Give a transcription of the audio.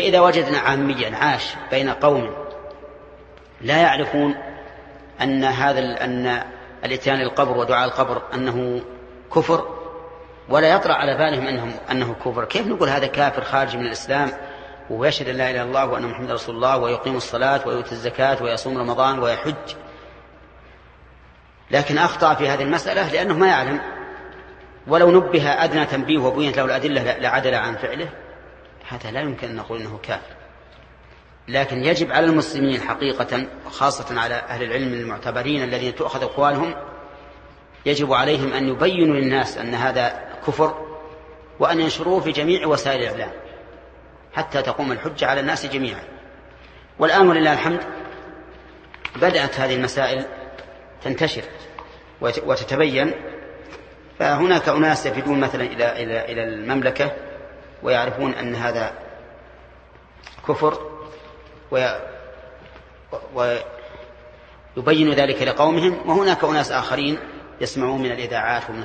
فإذا وجدنا عاميا عاش بين قوم لا يعرفون أن أن الاتيان للقبر ودعاء القبر أنه كفر، ولا يطرأ على بالهم أنه كفر، كيف نقول هذا كافر خارج من الإسلام ويشهد أن لا إله إلا الله وأن محمد رسول الله ويقيم الصلاة ويؤتي الزكاة ويصوم رمضان ويحج؟ لكن أخطأ في هذه المسألة لأنه ما يعلم، ولو نبه أدنى تنبيه وبينت له الأدلة لعدل عن فعله، هذا لا يمكن أن نقول أنه كافر. لكن يجب على المسلمين حقيقة، وخاصة على أهل العلم المعتبرين الذين تؤخذ أقوالهم، يجب عليهم أن يبينوا للناس أن هذا كفر، وأن ينشروه في جميع وسائل الإعلام حتى تقوم الحجة على الناس جميعا. والآن ولله الحمد بدأت هذه المسائل تنتشر وتتبين، فهناك أناس يفدون مثلا إلى المملكة ويعرفون أن هذا كفر ويبين ذلك لقومهم، وهناك أناس آخرين يسمعون من الإذاعات ومن